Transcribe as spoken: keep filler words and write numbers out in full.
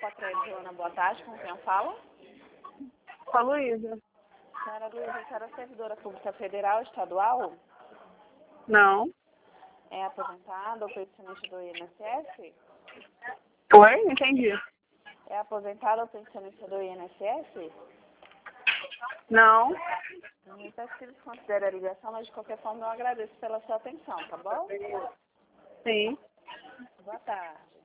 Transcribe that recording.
Pacrediona, boa tarde, com quem eu falo? Com a Luísa. Senhora Luísa, a senhora é servidora pública federal, estadual? Não. É aposentada ou pensionista do I N S S? Oi? Não entendi. É aposentada ou pensionista do I N S S? Não. Me peço que eles considerem a ligação, mas de qualquer forma eu agradeço pela sua atenção, tá bom? Sim. Boa tarde.